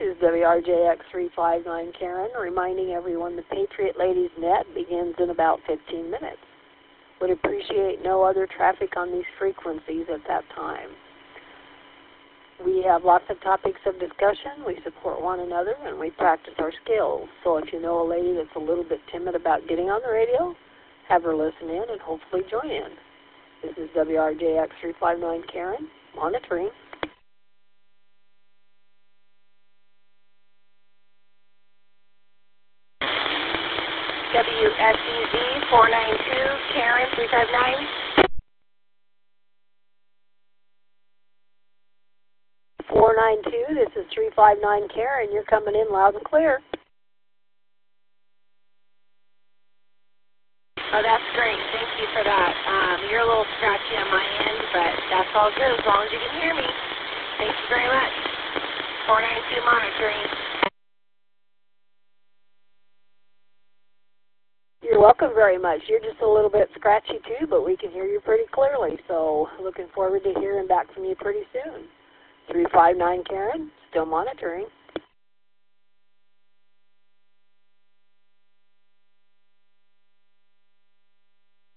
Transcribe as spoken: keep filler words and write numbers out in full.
is W R J X three five nine Karen, reminding everyone the Patriot Ladies Net begins in about fifteen minutes. Would appreciate no other traffic on these frequencies at that time. We have lots of topics of discussion, we support one another, and we practice our skills. So if you know a lady that's a little bit timid about getting on the radio, have her listen in and hopefully join in. This is W R J X three five nine Karen, monitoring. W S E Z four nine two, Karen three five nine. four nine two, this is three five nine Karen. You're coming in loud and clear. Oh, that's great. Thank you for that. Um, you're a little scratchy on my end, but that's all good as long as you can hear me. Thank you very much. four nine two monitoring. You're welcome very much. You're just a little bit scratchy too, but we can hear you pretty clearly. So looking forward to hearing back from you pretty soon. three five nine Karen, still monitoring.